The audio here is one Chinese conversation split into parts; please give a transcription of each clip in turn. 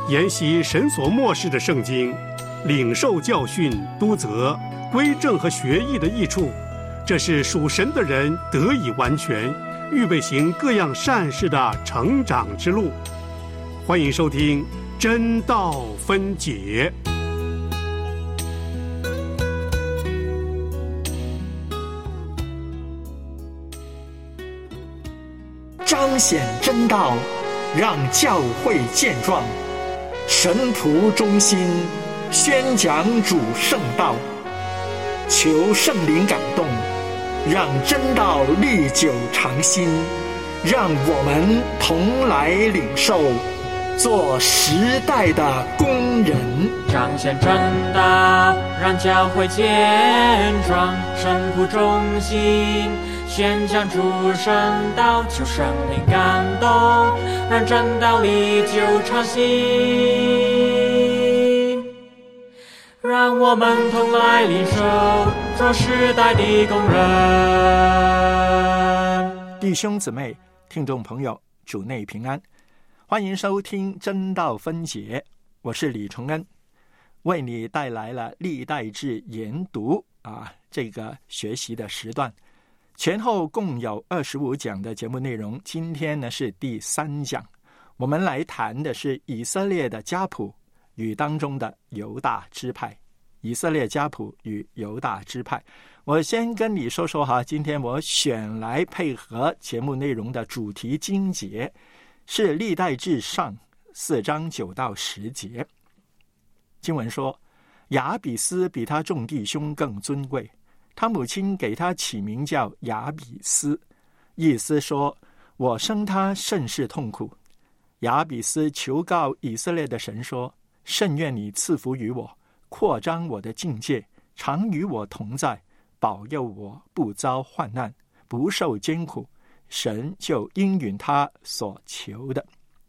研习神所默示的圣经，领受教训、督责、归正和学义的益处，这是属神的人得以完全，预备行各样善事的成长之路。欢迎收听真道分解。 彰显真道，让教会健壮，神仆忠心，宣讲主圣道，求圣灵感动，让真道历久常新，让我们同来领受，做时代的工人。 彰显真道，让教会健壮，神仆忠心，宣讲主圣道，求圣灵感动，让真道历久常新，让我们同来领受，做时代的工人。 弟兄姊妹、听众朋友，主内平安，欢迎收听真道分解，我是李崇恩，为你带来了历代志研读这个学习的时段，前后共有25讲的节目内容。今天呢是第3讲，我们来谈的是以色列的家谱与当中的犹大支派。以色列家谱与犹大支派，我先跟你说说今天我选来配合节目内容的主题经节是历代志上4章9到10节。经文说，亚比斯比他众弟兄更尊贵，他母亲给他起名叫亚比斯，意思说我生他甚是痛苦。亚比斯求告以色列的神说，甚愿你赐福于我，扩张我的境界，常与我同在，保佑我不遭患难，不受艰苦。神就应允他所求的。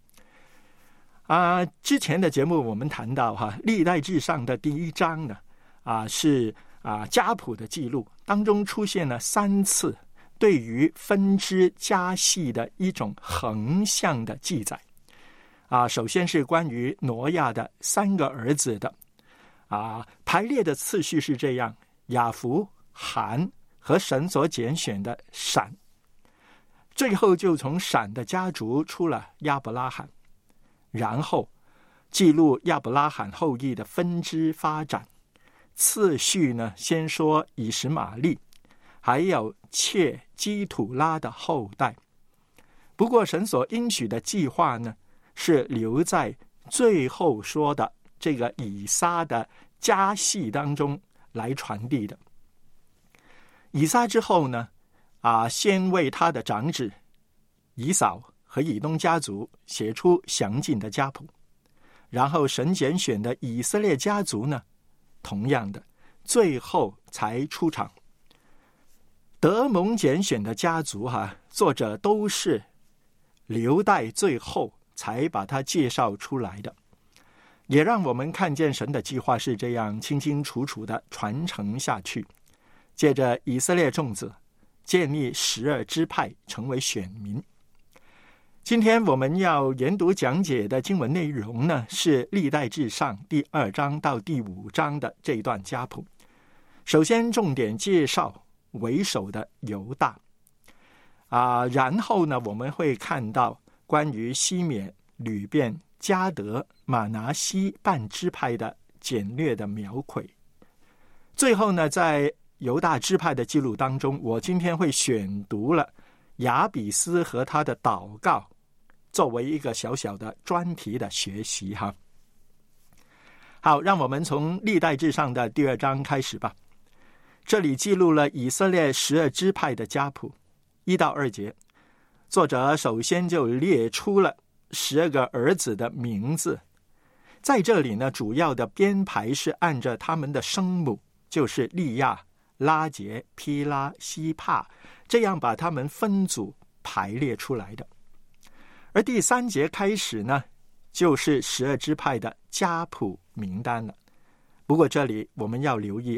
之前的节目我们谈到历代志上的第1章呢是家谱的记录，当中出现了3次对于分支家系的一种横向的记载。首先是关于挪亚的3个儿子的排列的次序是这样：雅弗、含和神所拣选的闪，最后就从闪的家族出了亚伯拉罕，然后记录亚伯拉罕后裔的分支发展。次序呢，先说以实玛利，还有切基土拉的后代。不过神所应许的计划呢，是留在最后说的这个以撒的家系当中来传递的。以撒之后呢，先为他的长子以扫和以东家族写出详尽的家谱，然后神拣选的以色列家族呢，同样的最后才出场。得蒙拣选的家族作者都是留待最后才把它介绍出来的，也让我们看见神的计划是这样清清楚楚的传承下去。借着以色列众子建立12支派，成为选民。今天我们要研读讲解的经文内容呢，是历代志上第2章到第5章的这一段家谱。首先重点介绍为首的犹大然后呢，我们会看到关于西缅、吕便、迦得、马拿西半支派的简略的描绘。最后呢，在犹大支派的记录当中，我今天会选读了亚比斯和他的祷告，作为一个小小的专题的学习好，让我们从历代志上的第2章开始吧。这里记录了以色列12支派的家谱，1到2节。作者首先就列出了12个儿子的名字，在这里呢，主要的编排是按照他们的生母，就是利亚、拉结、毗拉、西帕，这样把他们分组排列出来的。而第3节开始呢，就是12支派的家谱名单了。不过这里我们要留意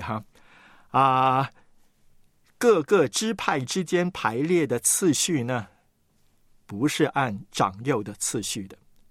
各个支派之间排列的次序呢，不是按长幼的次序的。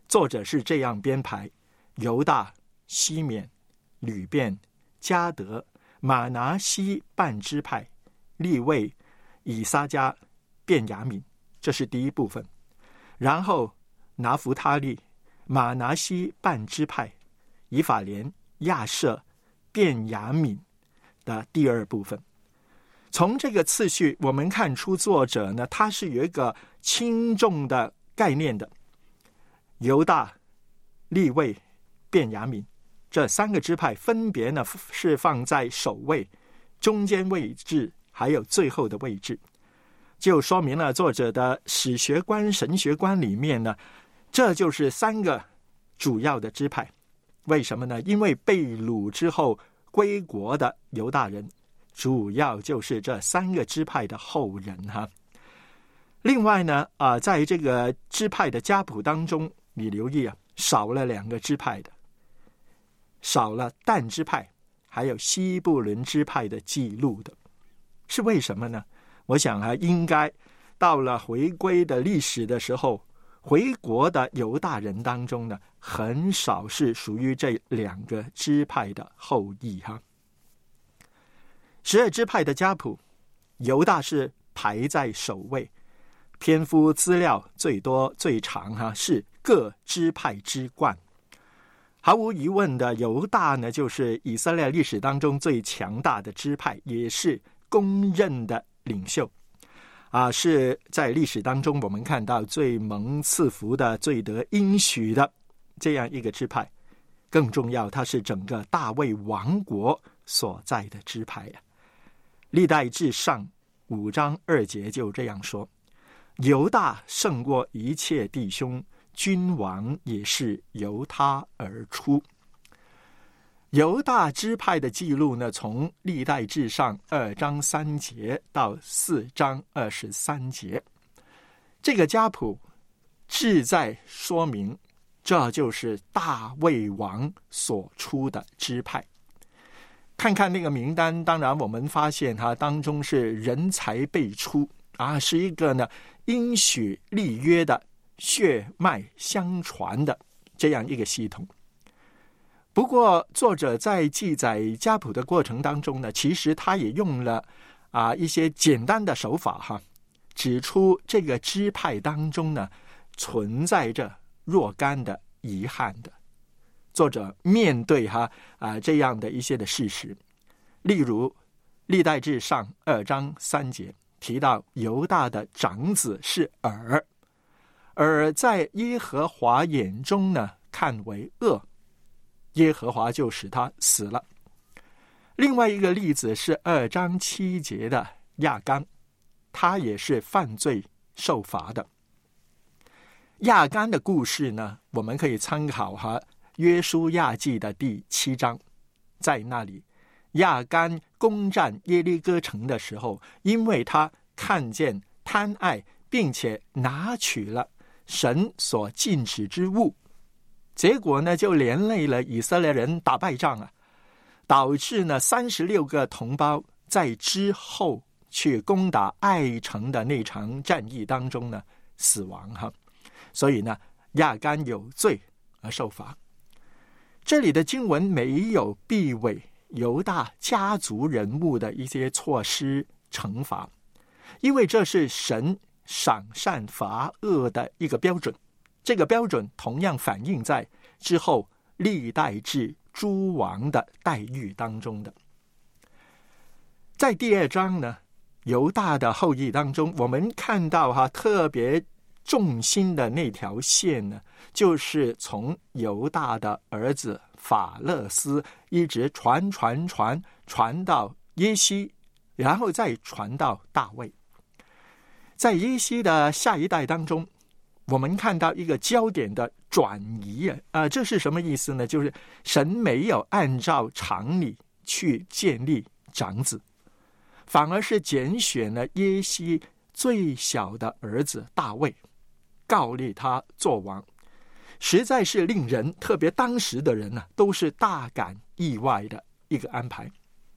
作者是这样编排：犹大、西缅、吕便、迦得、马拿西半支派、利未、以撒迦、便雅悯，这是第一部分。然后拿弗他利、马拿西半支派、以法莲、亚设、便雅悯的第二部分。从这个次序我们看出作者呢，他是有一个轻重的概念的。犹大、利未、便雅悯这三个支派分别呢是放在首位、中间位置还有最后的位置，就说明了作者的史学观、神学观里面呢，这就是三个主要的支派。为什么呢？因为被掳之后归国的犹大人主要就是这三个支派的后人哈。另外呢在这个支派的家谱当中，你留意少了两个支派的，少了但支派还有西布伦支派的记录的，是为什么呢？我想应该到了回归的历史的时候，回国的犹大人当中呢，很少是属于这两个支派的后裔哈。12支派的家谱，犹大是排在首位，篇幅资料最多最长哈，是各支派之冠。毫无疑问的，犹大呢就是以色列历史当中最强大的支派，也是公认的领袖是在历史当中我们看到最蒙赐福的、最得应许的这样一个支派。更重要，它是整个大卫王国所在的支派历代志上5章2节就这样说：犹大胜过一切弟兄，君王也是由他而出。犹大支派的记录呢，从历代志上2章3节到4章23节，这个家谱志在说明这就是大卫王所出的支派。看看那个名单，当然我们发现它当中是人才辈出是一个呢应许立约的血脉相传的这样一个系统。不过作者在记载家谱的过程当中呢，其实他也用了一些简单的手法指出这个支派当中呢存在着若干的遗憾的。作者面对这样的一些的事实，例如历代志上2章3节提到犹大的长子是尔在耶和华眼中呢看为恶，耶和华就使他死了。另外一个例子是2章7节的亚干，他也是犯罪受罚的。亚干的故事呢，我们可以参考约书亚记的第7章，在那里亚干攻占耶利哥城的时候，因为他看见贪爱并且拿取了神所禁止之物，结果呢就连累了以色列人打败仗导致呢36个同胞在之后去攻打爱城的那场战役当中呢死亡所以呢亚干有罪而受罚。这里的经文没有避讳犹大家族人物的一些措施惩罚，因为这是神赏善罚恶的一个标准，这个标准同样反映在之后历代志诸王的待遇当中的。在第2章呢，犹大的后裔当中，我们看到特别重心的那条线呢，就是从犹大的儿子法勒斯一直传到耶西，然后再传到大卫。在耶西的下一代当中，我们看到一个焦点的转移这是什么意思呢？就是神没有按照常理去建立长子，反而是拣选了耶西最小的儿子大卫，告立他做王，实在是令人，特别当时的人都是大感意外的一个安排。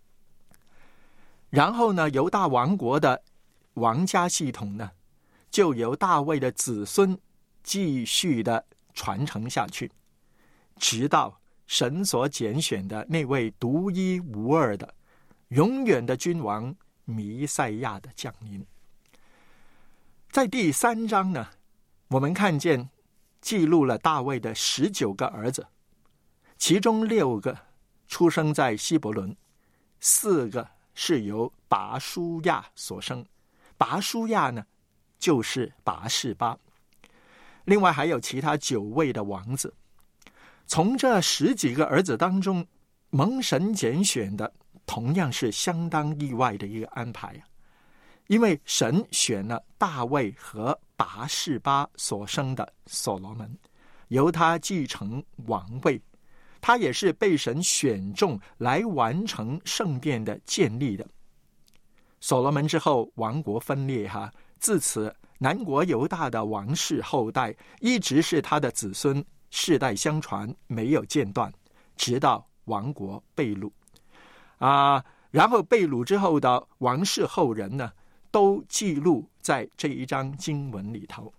然后呢，犹大王国的王家系统呢，就由大卫的子孙继续的传承下去，直到神所拣选的那位独一无二的永远的君王弥赛亚的降临。在第3章呢，我们看见记录了大卫的19个儿子，其中6个出生在希伯伦，4个是由拔书亚所生。拔书亚呢，就是拔示巴。另外还有其他9位的王子。从这10几个儿子当中，蒙神拣选的同样是相当意外的一个安排，因为神选了大卫和拔示巴所生的所罗门，由他继承王位。他也是被神选中来完成圣殿的建立的。所罗门之后，王国分裂自此南国犹大的王室后代一直是他的子孙，世代相传，没有间断，直到王国被掳然后被掳之后的王室后人呢，都记录在这一章经文里头。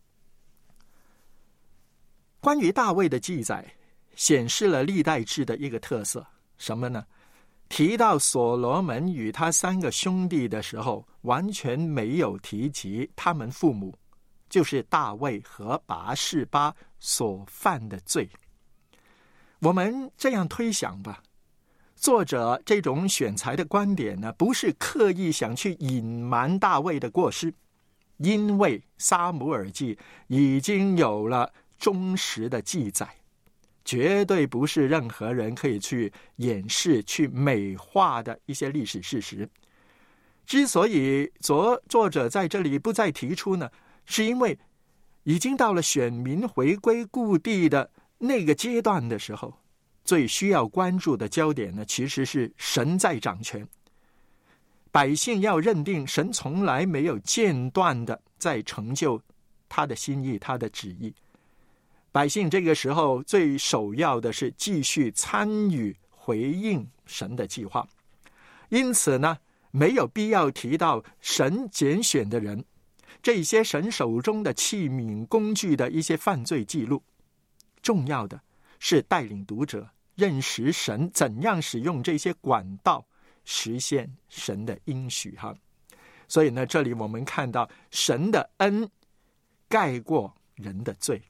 关于大卫的记载显示了历代志的一个特色，什么呢？提到所罗门与他3个兄弟的时候，完全没有提及他们父母，就是大卫和拔示巴所犯的罪。我们这样推想吧，作者这种选材的观点呢，不是刻意想去隐瞒大卫的过失，因为撒母耳记已经有了忠实的记载，绝对不是任何人可以去掩饰、去美化的一些历史事实。之所以作者在这里不再提出呢，是因为已经到了选民回归故地的那个阶段的时候，最需要关注的焦点呢，其实是神在掌权。百姓要认定神从来没有间断的在成就他的心意、他的旨意。百姓这个时候最首要的是继续参与回应神的计划，因此呢，没有必要提到神拣选的人，这些神手中的器皿工具的一些犯罪记录。重要的是带领读者认识神怎样使用这些管道实现神的应许所以呢，这里我们看到神的恩盖过人的罪。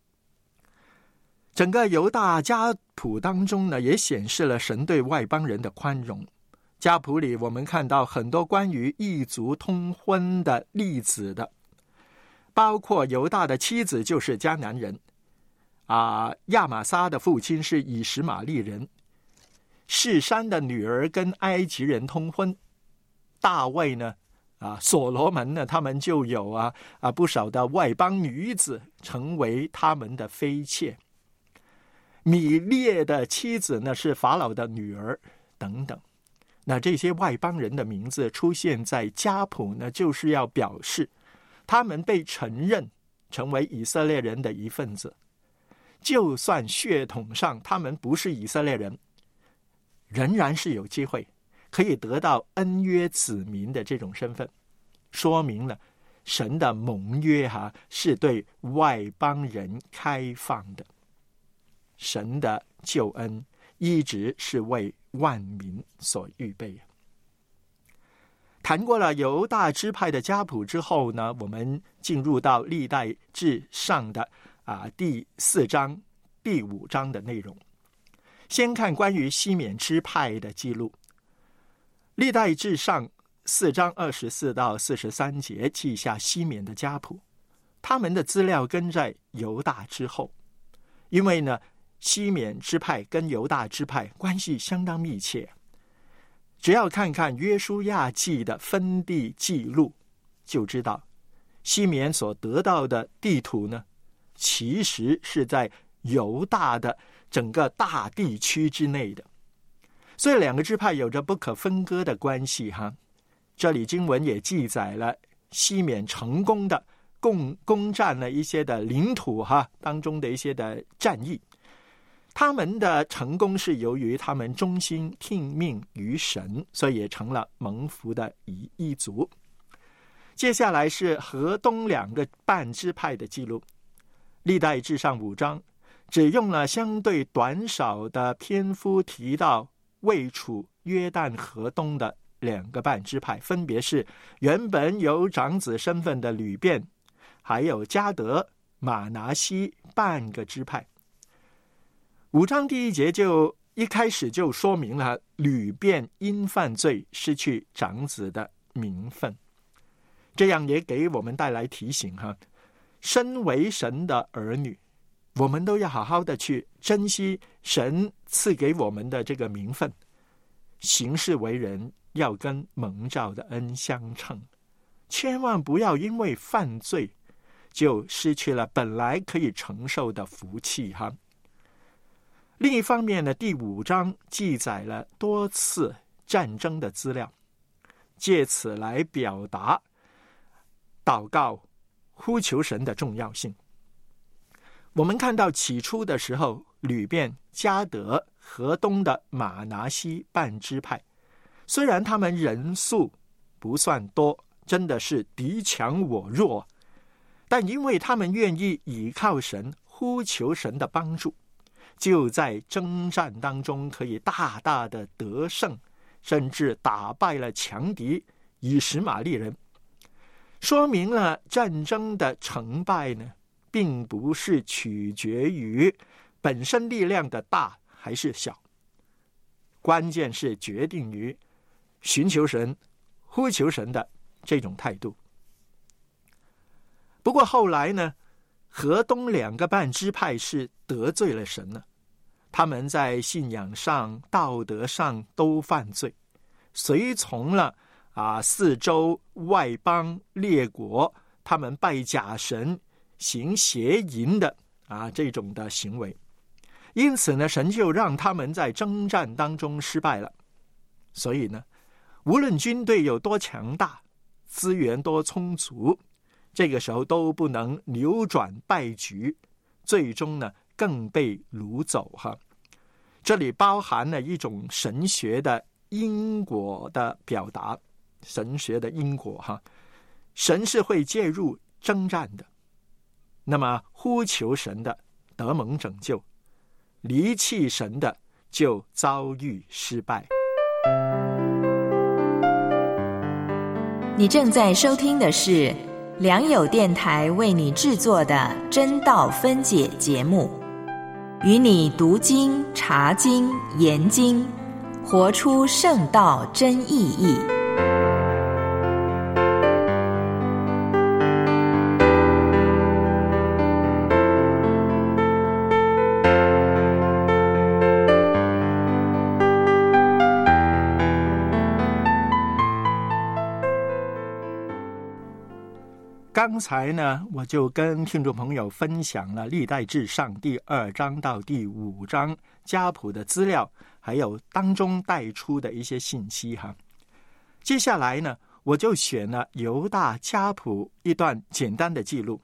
整个犹大家谱当中呢，也显示了神对外邦人的宽容。家谱里我们看到很多关于异族通婚的例子的，包括犹大的妻子就是迦南人亚玛撒的父亲是以实玛利人，示珊的女儿跟埃及人通婚，大卫呢所罗门呢，他们就有不少的外邦女子成为他们的妃妾。米列的妻子呢是法老的女儿等等。那这些外邦人的名字出现在家谱呢，就是要表示他们被承认成为以色列人的一份子，就算血统上他们不是以色列人，仍然是有机会可以得到恩约子民的这种身份，说明了神的盟约是对外邦人开放的。神的救恩一直是为万民所预备。谈过了犹大支派的家谱之后呢，我们进入到历代志上的第4章、第5章的内容。先看关于西缅支派的记录。历代志上4章24到43节记下西缅的家谱，他们的资料跟在犹大之后，因为呢西缅支派跟犹大支派关系相当密切，只要看看约书亚记的分地记录，就知道西缅所得到的地图呢，其实是在犹大的整个大地区之内的，所以2个支派有着不可分割的关系这里经文也记载了西缅成功的攻占了一些的领土当中的一些的战役。他们的成功是由于他们忠心听命于神，所以也成了蒙福的一族。接下来是河东2个半支派的记录。 历代志上5章只用了相对短少的篇幅提到位处约旦河东的2个半支派，分别是原本有长子身份的吕便，还有迦得、马拿西半个支派。5章第1节就一开始就说明了吕便因犯罪失去长子的名分，这样也给我们带来提醒身为神的儿女，我们都要好好的去珍惜神赐给我们的这个名分，行事为人要跟蒙召的恩相称，千万不要因为犯罪就失去了本来可以承受的福气另一方面呢，第5章记载了多次战争的资料，借此来表达祷告呼求神的重要性。我们看到起初的时候，吕便、迦得、河东的马拿西半支派，虽然他们人数不算多，真的是敌强我弱，但因为他们愿意倚靠神，呼求神的帮助，就在征战当中可以大大的得胜，甚至打败了强敌以实玛利人，说明了战争的成败呢，并不是取决于本身力量的大还是小，关键是决定于寻求神、呼求神的这种态度。不过后来呢，河东2个半支派是得罪了神了，他们在信仰上、道德上都犯罪，随从了四周外邦列国，他们拜假神、行邪淫的这种的行为，因此呢，神就让他们在征战当中失败了。所以呢，无论军队有多强大，资源多充足，这个时候都不能扭转败局，最终呢更被掳走这里包含了一种神学的因果的表达，神学的因果神是会介入征战的，那么呼求神的得蒙拯救，离弃神的就遭遇失败。 你正在收听的是良友电台为你制作的真道分解节目，与你读经、查经、研经，活出圣道真意义。 刚才呢，我就跟听众朋友分享了历代志上第2章到第5章家谱的资料，还有当中带出的一些信息接下来呢，我就选了犹大家谱一段简单的记录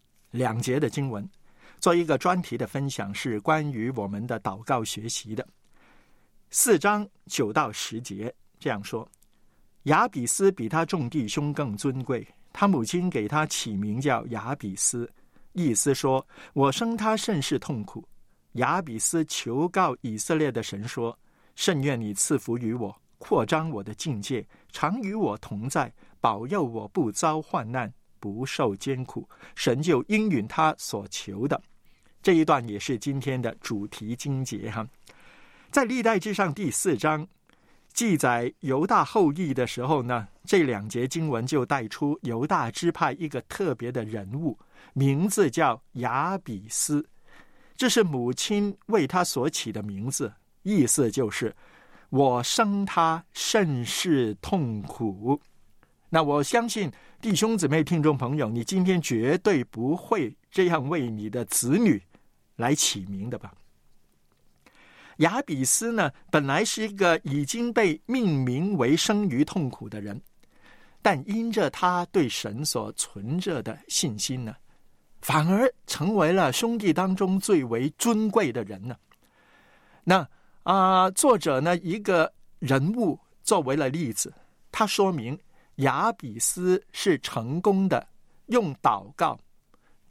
，2节的经文，做一个专题的分享，是关于我们的祷告学习的。4章9到10节这样说：亚比斯比他众弟兄更尊贵，他母亲给他起名叫亚比斯，意思说我生他甚是痛苦。亚比斯求告以色列的神说：甚愿你赐福于我，扩张我的境界，常与我同在，保佑我不遭患难，不受艰苦。神就应允他所求的。这一段也是今天的主题经节在历代志上第4章记载犹大后裔的时候呢，这2节经文就带出犹大支派一个特别的人物，名字叫亚比斯，这是母亲为他所起的名字，意思就是我生他甚是痛苦。那我相信弟兄姊妹听众朋友，你今天绝对不会这样为你的子女来起名的吧？亚比斯呢，本来是一个已经被命名为生于痛苦的人，但因着他对神所存着的信心呢，反而成为了兄弟当中最为尊贵的人呢。那作者呢，一个人物作为了例子，他说明亚比斯是成功的用祷告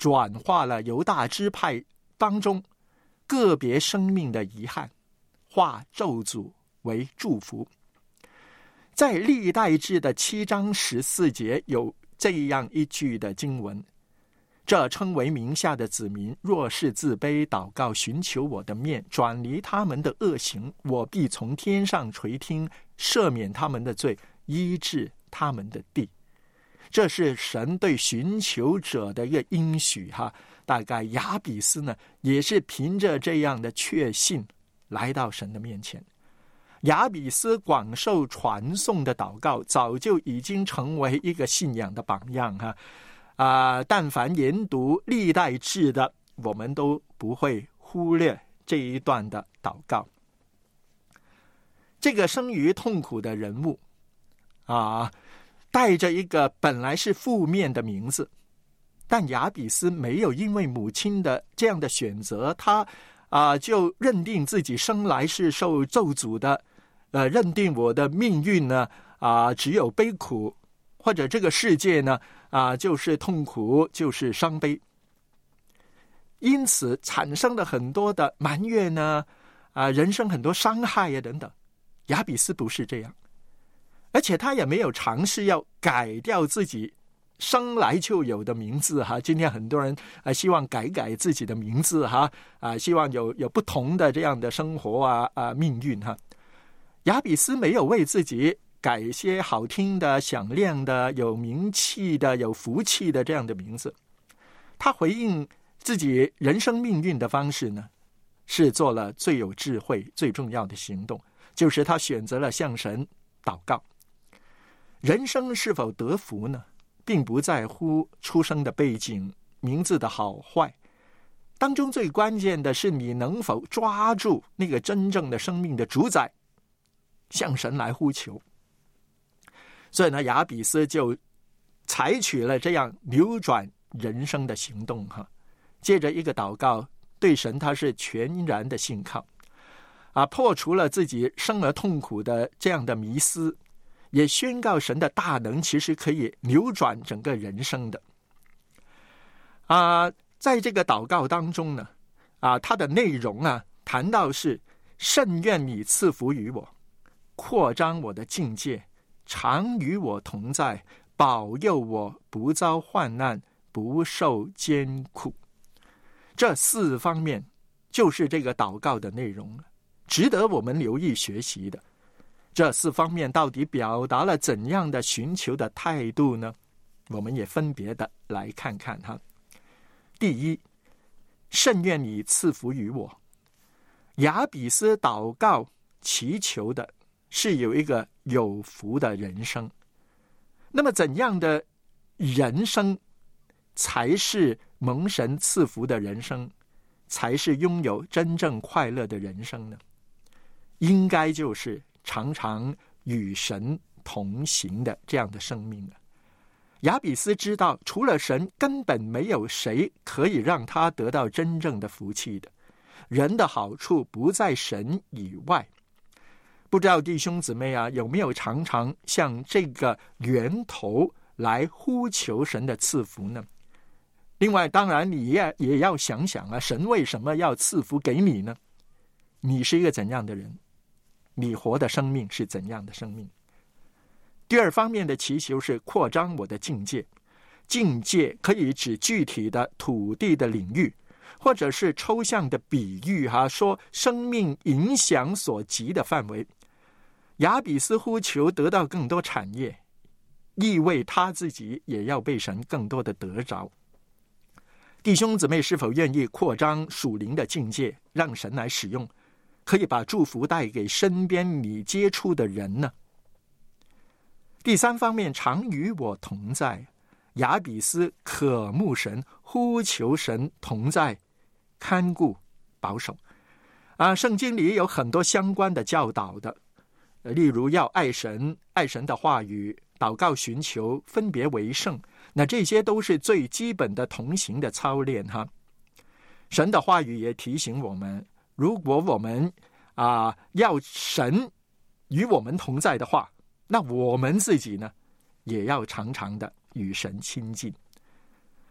转化了犹大支派当中个别生命的遗憾，化咒诅为祝福。在历代志的7章14节有这样一句的经文：这称为名下的子民，若是自卑祷告，寻求我的面，转离他们的恶行，我必从天上垂听，赦免他们的罪，医治他们的地。这是神对寻求者的一个应许哈。大概亚比斯呢，也是凭着这样的确信来到神的面前。亚比斯广受传颂的祷告，早就已经成为一个信仰的榜样哈。但凡研读历代志的，我们都不会忽略这一段的祷告。这个生于痛苦的人物带着一个本来是负面的名字，但亚比斯没有因为母亲的这样的选择，他就认定自己生来是受咒诅的，认定我的命运呢只有悲苦，或者这个世界呢就是痛苦，就是伤悲，因此产生了很多的埋怨呢，人生很多伤害呀等等。亚比斯不是这样，而且他也没有尝试要改掉自己生来就有的名字哈。今天很多人希望改自己的名字哈，希望有不同的这样的生活命运哈。亚比斯没有为自己改一些好听的、响亮的、有名气的、有福气的这样的名字。他回应自己人生命运的方式呢，是做了最有智慧、最重要的行动，就是他选择了向神祷告。人生是否得福呢，并不在乎出生的背景、名字的好坏，当中最关键的是你能否抓住那个真正的生命的主宰，向神来呼求。所以呢，亚比斯就采取了这样扭转人生的行动哈。借着一个祷告，对神他是全然的信靠破除了自己生而痛苦的这样的迷思，也宣告神的大能其实可以扭转整个人生的。在这个祷告当中呢，它的内容谈到是甚愿你赐福于我，扩张我的境界，常与我同在，保佑我不遭患难，不受艰苦。这4方面就是这个祷告的内容，值得我们留意学习的。这4方面到底表达了怎样的寻求的态度呢？我们也分别的来看看哈。第一，甚愿你赐福于我。亚比斯祷告祈求的是有一个有福的人生。那么怎样的人生才是蒙神赐福的人生，才是拥有真正快乐的人生呢？应该就是常常与神同行的这样的生命了。亚比斯知道，除了神，根本没有谁可以让他得到真正的福气的。人的好处不在神以外。不知道弟兄姊妹有没有常常向这个源头来呼求神的赐福呢？另外，当然你也要想想神为什么要赐福给你呢？你是一个怎样的人？你活的生命是怎样的生命？第2方面的祈求是扩张我的境界。境界可以指具体的土地的领域，或者是抽象的比喻说生命影响所及的范围。亚比斯呼求得到更多产业，意味他自己也要被神更多的得着。弟兄姊妹是否愿意扩张属灵的境界，让神来使用，可以把祝福带给身边你接触的人呢？第3方面，常与我同在。亚比斯渴慕神，呼求神同在，看顾保守圣经里有很多相关的教导的，例如要爱神，爱神的话语，祷告寻求，分别为圣，那这些都是最基本的同行的操练哈。神的话语也提醒我们，如果我们要神与我们同在的话，那我们自己呢，也要常常的与神亲近。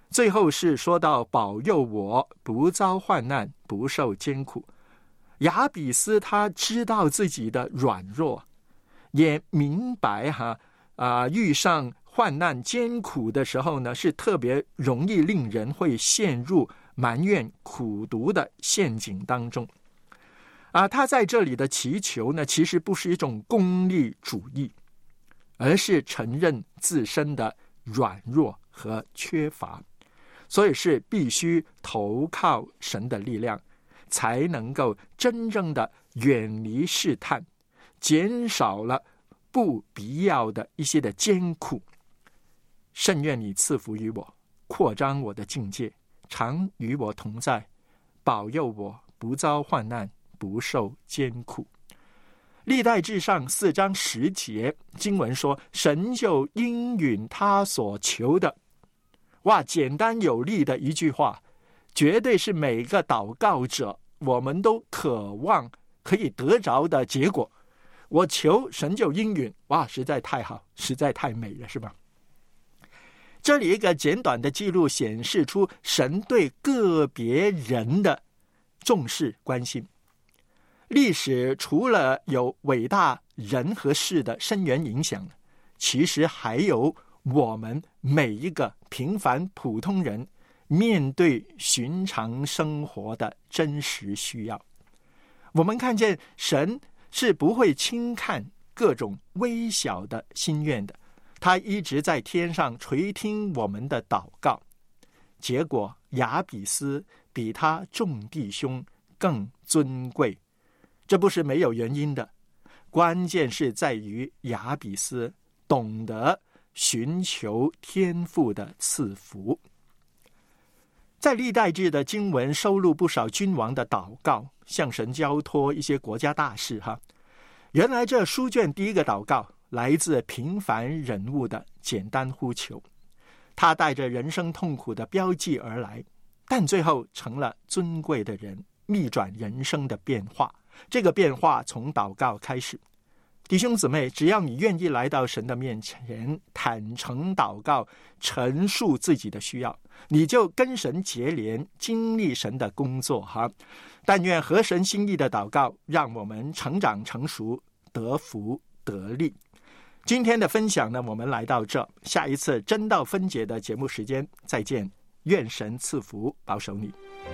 最后是说到保佑我不遭患难，不受艰苦。雅比斯他知道自己的软弱，也明白遇上患难艰苦的时候呢，是特别容易令人会陷入埋怨苦毒的陷阱当中。他在这里的祈求呢，其实不是一种功利主义，而是承认自身的软弱和缺乏，所以是必须投靠神的力量，才能够真正的远离试探，减少了不必要的一些的艰苦。甚愿你赐福于我，扩张我的境界，常与我同在，保佑我不遭患难，不受艰苦。历代志上4章10节经文说，神就应允他所求的。哇，简单有力的一句话，绝对是每个祷告者我们都渴望可以得着的结果。我求神就应允，哇，实在太好，实在太美了，是吧？这里一个简短的记录显示出神对个别人的重视关心。历史除了有伟大人和事的深远影响，其实还有我们每一个平凡普通人面对寻常生活的真实需要。我们看见神是不会轻看各种微小的心愿的，他一直在天上垂听我们的祷告。结果雅比斯比他众弟兄更尊贵，这不是没有原因的，关键是在于雅比斯懂得寻求天父的赐福。在历代志的经文收录不少君王的祷告，向神交托一些国家大事原来这书卷第一个祷告来自平凡人物的简单呼求，他带着人生痛苦的标记而来，但最后成了尊贵的人，逆转人生的变化。这个变化从祷告开始。弟兄姊妹，只要你愿意来到神的面前，坦诚祷告，陈述自己的需要，你就跟神结连，经历神的工作但愿合神心意的祷告让我们成长成熟，得福得利。今天的分享呢，我们来到这，下一次真道分解的节目时间再见，愿神赐福保守你。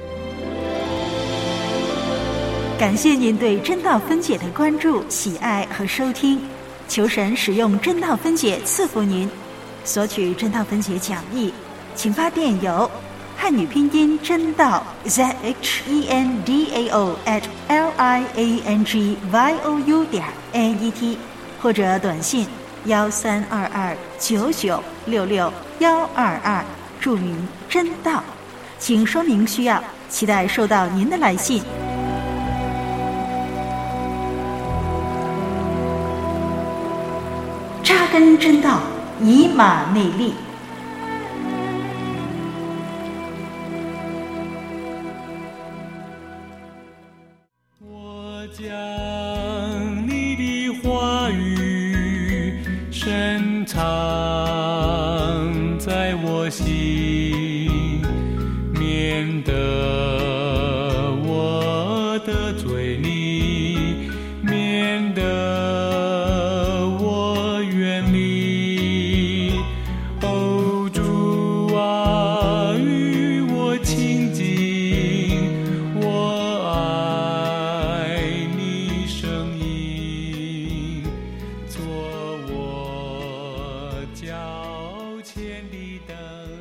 感谢您对真道分解的关注、喜爱和收听，求神使用真道分解赐福您。索取真道分解讲义，请发电邮汉语拼音真道 ZHENDAO@LIANGYOU.net 或者短信132299662122，注明真道，请说明需要，期待收到您的来信。扎根真道，以马内利。 我将你的话语深藏在我心，免得我得罪你，免得我远离。哦，主啊，与我亲近，我爱你声音，做我脚前的灯。